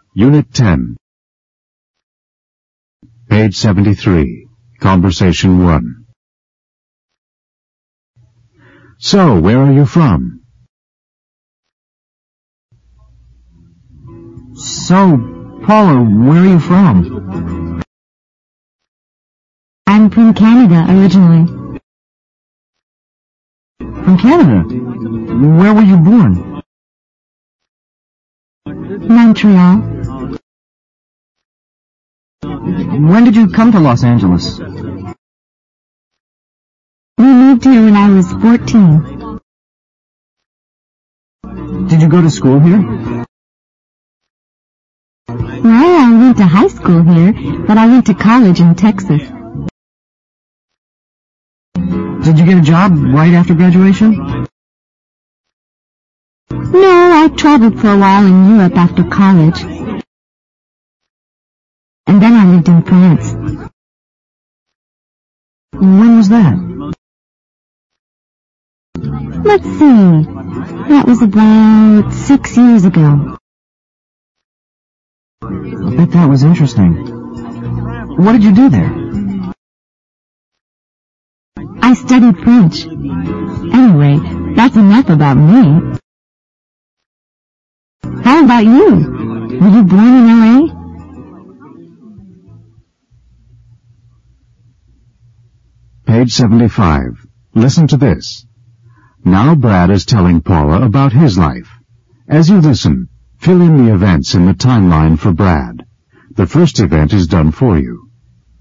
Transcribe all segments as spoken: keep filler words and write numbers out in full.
Unit ten. Page seventy-three. Conversation one. So, where are you from? So, Paula, where are you from? I'm from Canada originally. From Canada? Where were you born? Montreal. When did you come to Los Angeles? We moved here when I was fourteen. Did you go to school here? Well, I went to high school here, but I went to college in Texas. Did you get a job right after graduation? No, I traveled for a while in Europe after college. And then I lived in France. When was that? Let's see. That was about six years ago. I bet that was interesting. What did you do there? I studied French. Anyway, that's enough about me. How about you? Were you born in L A? Page seventy-five. Listen to this. Now Brad is telling Paula about his life. As you listen, fill in the events in the timeline for Brad. The first event is done for you.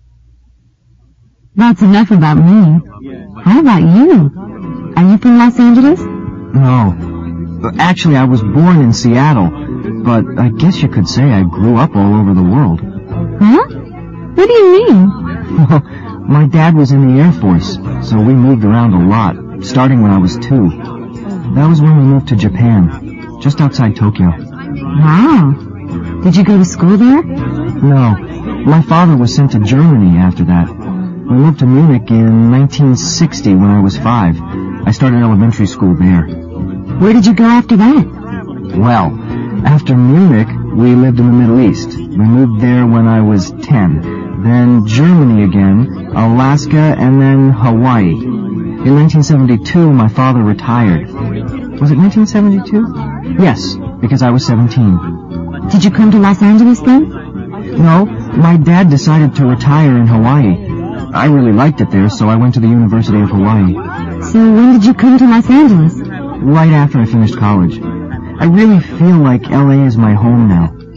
That's enough about me. How about you? Are you from Los Angeles? No. Actually, I was born in Seattle, but I guess you could say I grew up all over the world. Huh? What do you mean? Well, my dad was in the Air Force, so we moved around a lot, starting when I was two. That was when we moved to Japan, just outside Tokyo. Wow. Did you go to school there? No. My father was sent to Germany after that. We moved to Munich in nineteen sixty when I was five. I started elementary school there. Where did you go after that? Well, after Munich, we lived in the Middle East. We moved there when I was ten. Then Germany again, Alaska, and then Hawaii. In nineteen seventy-two, my father retired. Was it nineteen seventy-two? Yes, because I was seventeen. Did you come to Los Angeles then? No, my dad decided to retire in Hawaii. I really liked it there, so I went to the University of Hawaii. So when did you come to Los Angeles? Right after I finished college. I really feel like L A is my home now.